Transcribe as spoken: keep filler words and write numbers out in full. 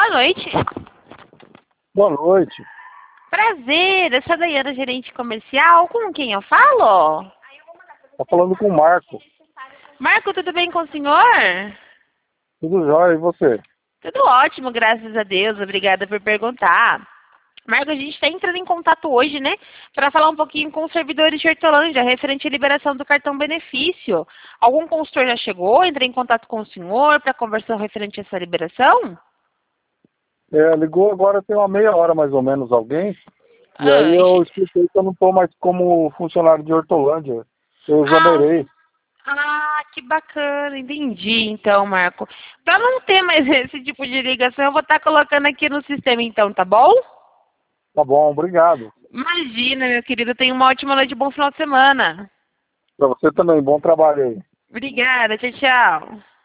Boa noite. Boa noite. Prazer, eu sou a Daiana, gerente comercial. Com quem eu falo? Tá falando com o Marco. Marco, tudo bem com o senhor? Tudo jóia, e você? Tudo ótimo, graças a Deus. Obrigada por perguntar. Marco, a gente está entrando em contato hoje, né, para falar um pouquinho com os servidores de Hortolândia, referente à liberação do cartão benefício. Algum consultor já chegou? Entrei em contato com o senhor para conversar referente a essa liberação? É, ligou agora tem uma meia hora mais ou menos alguém, e aí Ah, eu ixi. expliquei que eu não estou mais como funcionário de Hortolândia. Eu ah, exonerei. ah, que bacana, entendi então, Marco. Para não ter mais esse tipo de ligação, eu vou estar colocando aqui no sistema então, tá bom? Tá bom, obrigado. Imagina, meu querido, tenha uma ótima noite e bom final de semana. Para você também, bom trabalho aí. Obrigada, tchau, tchau.